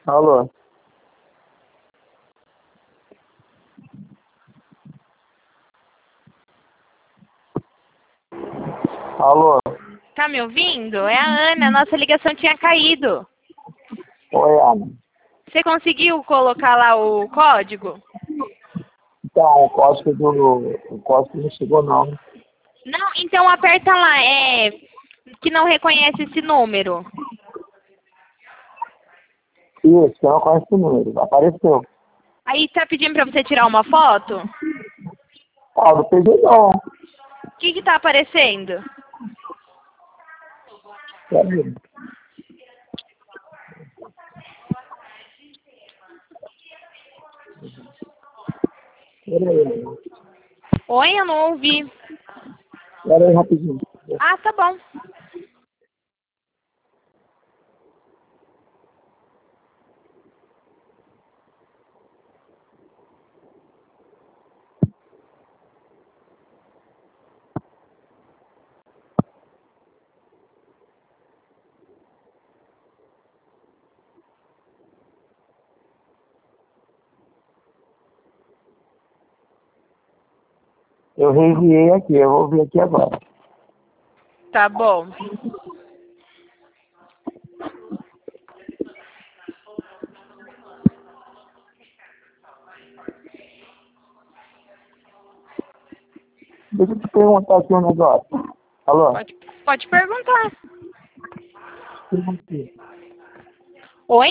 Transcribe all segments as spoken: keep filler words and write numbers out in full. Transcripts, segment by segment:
Alô? Alô? Tá me ouvindo? É a Ana, nossa ligação tinha caído. Oi, Ana. Você conseguiu colocar lá o código? Então, o código do... O código não chegou, não. Não, então aperta lá, é... que não reconhece esse número. Isso, eu não conheço o número. Apareceu. Aí tá pedindo pra você tirar uma foto? Ah, não peguei, não. O que que tá aparecendo? Peraí. Peraí. Oi, eu não ouvi. Peraí, rapidinho. Ah, tá bom. Eu reenviei aqui, eu vou ver aqui agora. Tá bom. Deixa eu te perguntar aqui um negócio. Alô? Pode, pode perguntar. Perguntei. Oi?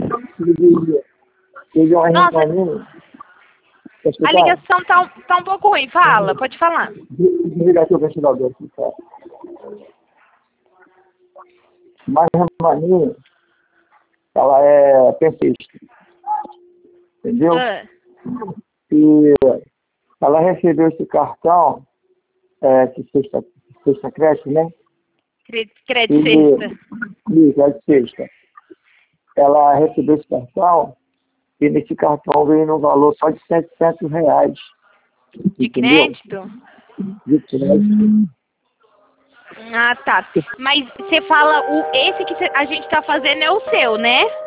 Peguei uma Nossa, reunião. Tá a escutando? ligação tá, um- tá um pouco ruim. Fala, pode falar. Desligar aqui o ventilador aqui, cara. Mas a mania, ela é perfeita. Entendeu? Ah, E ela recebeu esse cartão, é, que sexta, sexta crédito, né? cre- crédito E, sexta. isso, é de sexta. Ela recebeu esse cartão e nesse cartão veio no valor só de setecentos reais. De Entendeu? crédito? De crédito. Ah, tá. Mas você fala, o, esse que cê- a gente tá fazendo é o seu, né?